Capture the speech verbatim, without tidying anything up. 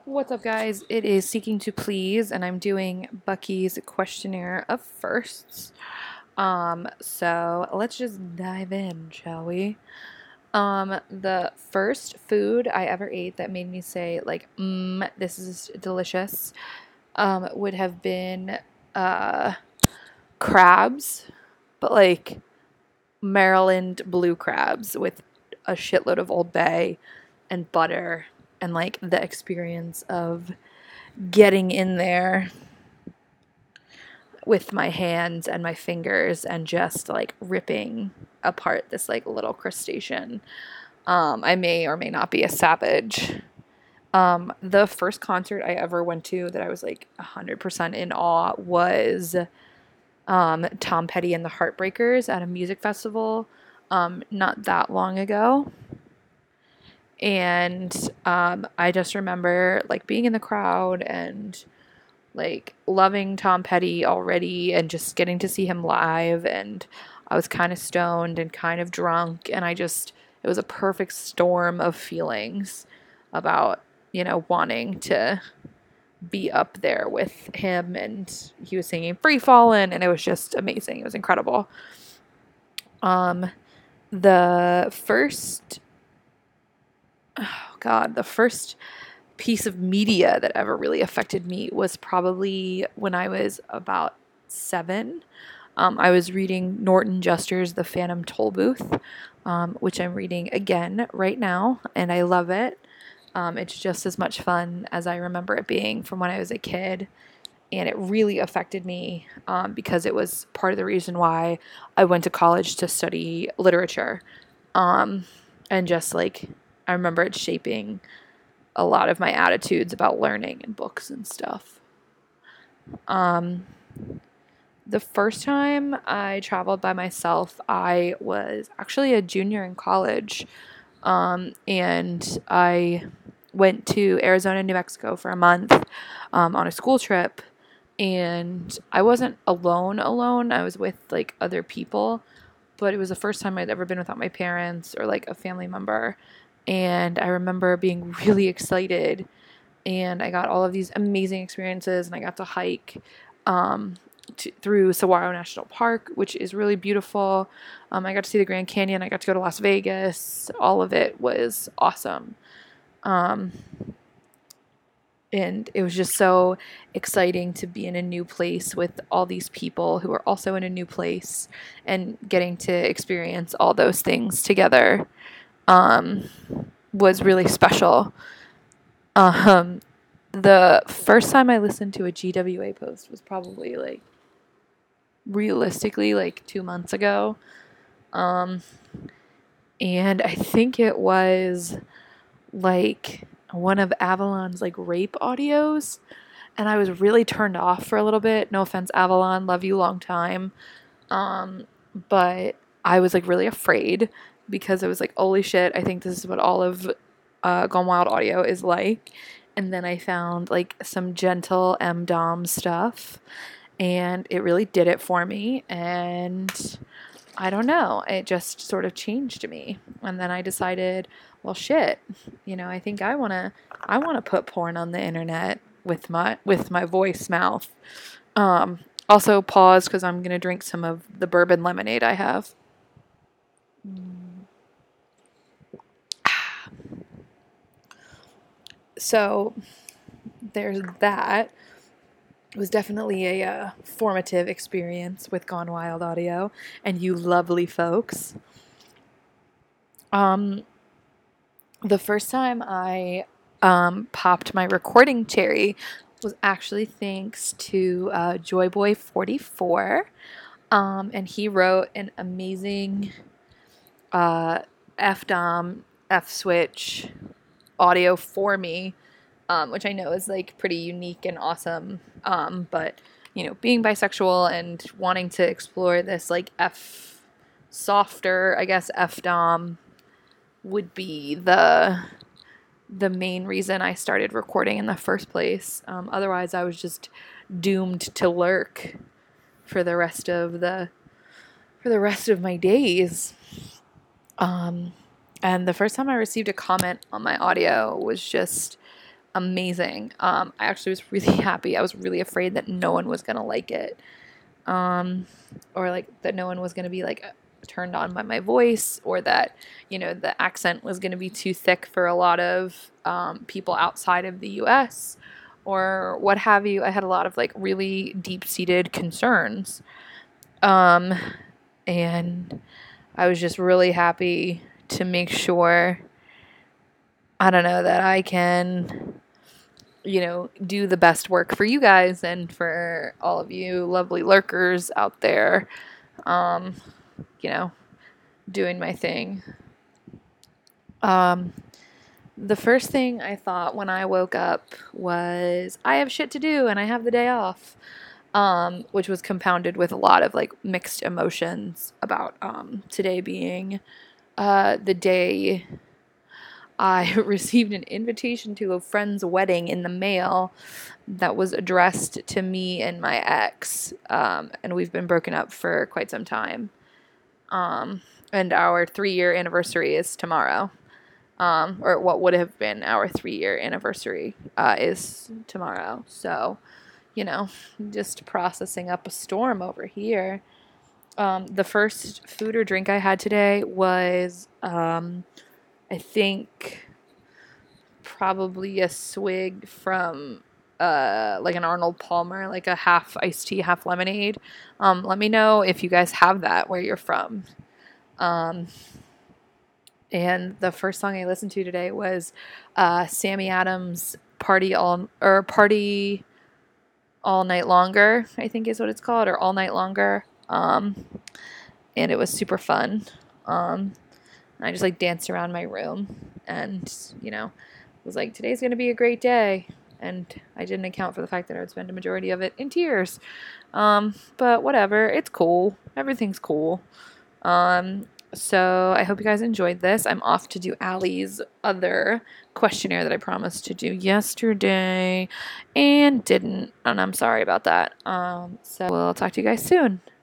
What's up, guys? It is Seeking to Please, and I'm doing Bucky's questionnaire of firsts. Um, so let's just dive in, shall we? Um, the first food I ever ate that made me say, like, mmm, this is delicious, um, would have been uh, crabs, but like Maryland blue crabs with a shitload of Old Bay and butter and like the experience of getting in there with my hands and my fingers and just like ripping apart this like little crustacean. Um, I may or may not be a savage. Um, the first concert I ever went to that I was like one hundred percent in awe was um, Tom Petty and the Heartbreakers at a music festival um, not that long ago. And um, I just remember like being in the crowd and like loving Tom Petty already and just getting to see him live, and I was kind of stoned and kind of drunk, and I just it was a perfect storm of feelings about, you know, wanting to be up there with him, and he was singing Free Fallin', and it was just amazing. It was incredible. Um the first oh god, the first piece of media that ever really affected me was probably when I was about seven. Um, I was reading Norton Juster's The Phantom Tollbooth, um, which I'm reading again right now, and I love it. Um, it's just as much fun as I remember it being from when I was a kid, and it really affected me um, because it was part of the reason why I went to college to study literature. Um, and just like, I remember it shaping a lot of my attitudes about learning and books and stuff. Um, the first time I traveled by myself, I was actually a junior in college, um, and I went to Arizona, New Mexico for a month um, on a school trip, and I wasn't alone alone. I was with like other people, but it was the first time I'd ever been without my parents or like a family member. And I remember being really excited, and I got all of these amazing experiences, and I got to hike um, to, through Saguaro National Park, which is really beautiful. Um, I got to see the Grand Canyon. I got to go to Las Vegas. All of it was awesome. Um, and it was just so exciting to be in a new place with all these people who are also in a new place and getting to experience all those things together um, was really special. Um, the first time I listened to a G W A post was probably like realistically like two months ago. Um, and I think it was like one of Avalon's like rape audios, and I was really turned off for a little bit. No offense, Avalon, love you long time. Um, but I was like really afraid because I was like, holy shit, I think this is what all of uh, Gone Wild audio is like. And then I found like some gentle M Dom stuff, and it really did it for me. And I don't know, it just sort of changed me. And then I decided, well, shit, you know, I think I wanna, I wanna put porn on the internet with my with my voice mouth. Um, also, pause because I'm gonna drink some of the bourbon lemonade I have. So there's that. It was definitely a uh, formative experience with Gone Wild Audio and you lovely folks. Um, the first time I um, popped my recording cherry was actually thanks to uh, Joyboy forty-four, um, and he wrote an amazing uh, F Dom F switch audio for me, um, which I know is like pretty unique and awesome. Um, but you know, being bisexual and wanting to explore this like F softer, I guess F Dom would be the the main reason I started recording in the first place. Um, otherwise, I was just doomed to lurk for the rest of the for the rest of my days. Um, and the first time I received a comment on my audio was just amazing. Um, I actually was really happy. I was really afraid that no one was gonna like it, um, or like that no one was gonna be like turned on by my voice, or that, you know, the accent was gonna be too thick for a lot of um, people outside of the U S or what have you. I had a lot of like really deep-seated concerns, um, and I was just really happy to make sure, I don't know, that I can, you know, do the best work for you guys and for all of you lovely lurkers out there, um, you know, doing my thing. Um, the first thing I thought when I woke up was, I have shit to do and I have the day off, um, which was compounded with a lot of like mixed emotions about um, today being uh, the day I received an invitation to a friend's wedding in the mail that was addressed to me and my ex, um, and we've been broken up for quite some time. Um, and our three-year anniversary is tomorrow, um, or what would have been our three-year anniversary uh, is tomorrow. So, you know, just processing up a storm over here. Um, the first food or drink I had today was, um, I think, probably a swig from uh, like an Arnold Palmer, like a half iced tea, half lemonade. Um, let me know if you guys have that where you're from. Um, and the first song I listened to today was uh, Sammy Adams' "Party All" or "Party All Night Longer," I think is what it's called, or "All Night Longer." Um, and it was super fun. Um, I just like danced around my room, and you know, was like, today's gonna be a great day. And I didn't account for the fact that I would spend a majority of it in tears. Um, but whatever, it's cool. Everything's cool. Um, so I hope you guys enjoyed this. I'm off to do Allie's other questionnaire that I promised to do yesterday and didn't. And I'm sorry about that. Um, so we'll talk to you guys soon.